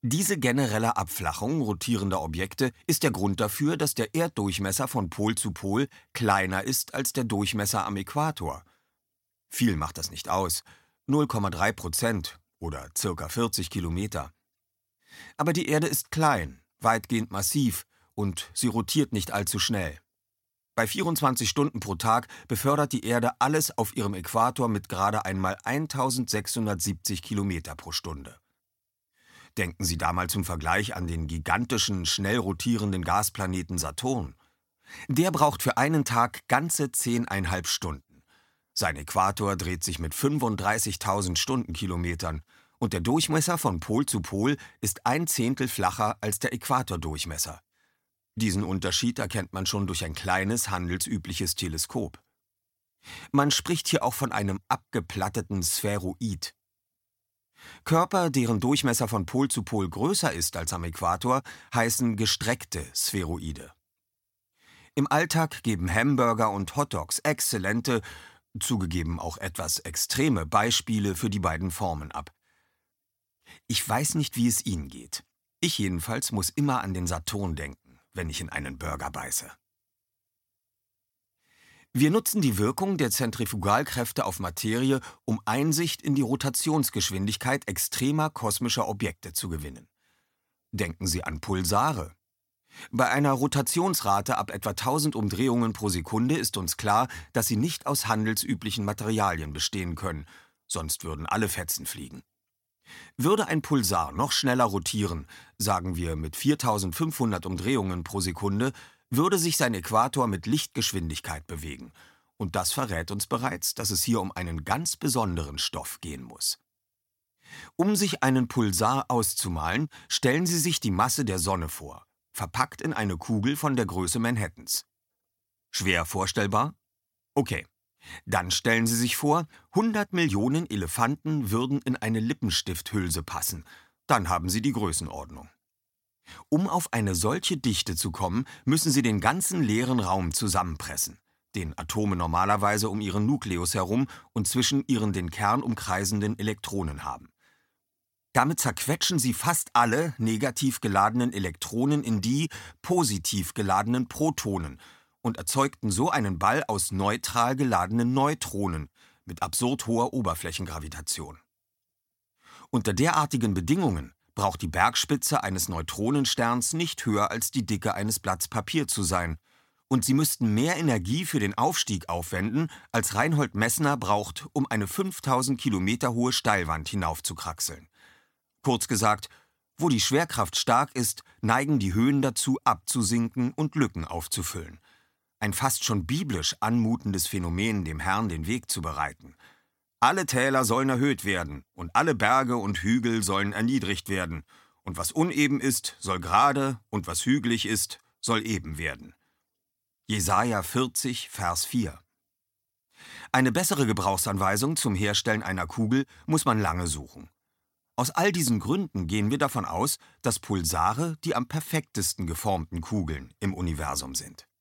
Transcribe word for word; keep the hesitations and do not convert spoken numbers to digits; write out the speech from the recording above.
Diese generelle Abflachung rotierender Objekte ist der Grund dafür, dass der Erddurchmesser von Pol zu Pol kleiner ist als der Durchmesser am Äquator. Viel macht das nicht aus, null Komma drei Prozent oder circa vierzig Kilometer. Aber die Erde ist klein, weitgehend massiv und sie rotiert nicht allzu schnell. Bei vierundzwanzig Stunden pro Tag befördert die Erde alles auf ihrem Äquator mit gerade einmal eintausendsechshundertsiebzig Kilometer pro Stunde. Denken Sie da mal zum Vergleich an den gigantischen, schnell rotierenden Gasplaneten Saturn. Der braucht für einen Tag ganze zehneinhalb Stunden. Sein Äquator dreht sich mit fünfunddreißigtausend Stundenkilometern und der Durchmesser von Pol zu Pol ist ein Zehntel flacher als der Äquatordurchmesser. Diesen Unterschied erkennt man schon durch ein kleines, handelsübliches Teleskop. Man spricht hier auch von einem abgeplatteten Spheroid. Körper, deren Durchmesser von Pol zu Pol größer ist als am Äquator, heißen gestreckte Spheroide. Im Alltag geben Hamburger und Hotdogs exzellente, zugegeben auch etwas extreme Beispiele für die beiden Formen ab. Ich weiß nicht, wie es Ihnen geht. Ich jedenfalls muss immer an den Saturn denken, wenn ich in einen Burger beiße. Wir nutzen die Wirkung der Zentrifugalkräfte auf Materie, um Einsicht in die Rotationsgeschwindigkeit extremer kosmischer Objekte zu gewinnen. Denken Sie an Pulsare. Bei einer Rotationsrate ab etwa tausend Umdrehungen pro Sekunde ist uns klar, dass sie nicht aus handelsüblichen Materialien bestehen können, sonst würden alle Fetzen fliegen. Würde ein Pulsar noch schneller rotieren, sagen wir mit viertausendfünfhundert Umdrehungen pro Sekunde, würde sich sein Äquator mit Lichtgeschwindigkeit bewegen. Und das verrät uns bereits, dass es hier um einen ganz besonderen Stoff gehen muss. Um sich einen Pulsar auszumalen, stellen Sie sich die Masse der Sonne vor, verpackt in eine Kugel von der Größe Manhattans. Schwer vorstellbar? Okay. Dann stellen Sie sich vor, hundert Millionen Elefanten würden in eine Lippenstifthülse passen. Dann haben Sie die Größenordnung. Um auf eine solche Dichte zu kommen, müssen Sie den ganzen leeren Raum zusammenpressen, den Atome normalerweise um ihren Nukleus herum und zwischen ihren den Kern umkreisenden Elektronen haben. Damit zerquetschen Sie fast alle negativ geladenen Elektronen in die positiv geladenen Protonen und erzeugten so einen Ball aus neutral geladenen Neutronen mit absurd hoher Oberflächengravitation. Unter derartigen Bedingungen braucht die Bergspitze eines Neutronensterns nicht höher als die Dicke eines Blatts Papier zu sein, und sie müssten mehr Energie für den Aufstieg aufwenden, als Reinhold Messner braucht, um eine fünftausend Kilometer hohe Steilwand hinaufzukraxeln. Kurz gesagt, wo die Schwerkraft stark ist, neigen die Höhen dazu, abzusinken und Lücken aufzufüllen. Ein fast schon biblisch anmutendes Phänomen, dem Herrn den Weg zu bereiten. Alle Täler sollen erhöht werden, und alle Berge und Hügel sollen erniedrigt werden, und was uneben ist, soll gerade, und was hügelig ist, soll eben werden. Jesaja vierzig, Vers vier. Eine bessere Gebrauchsanweisung zum Herstellen einer Kugel muss man lange suchen. Aus all diesen Gründen gehen wir davon aus, dass Pulsare die am perfektesten geformten Kugeln im Universum sind.